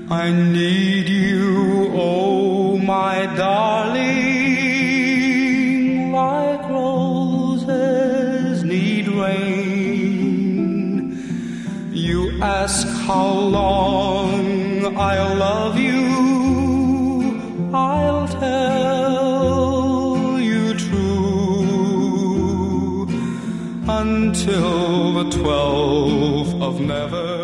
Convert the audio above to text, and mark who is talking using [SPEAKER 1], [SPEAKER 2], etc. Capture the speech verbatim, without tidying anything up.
[SPEAKER 1] I need you, oh my darling, like roses need rain. You ask how long I'll love you, I'll tell you true, until the twelfth of never.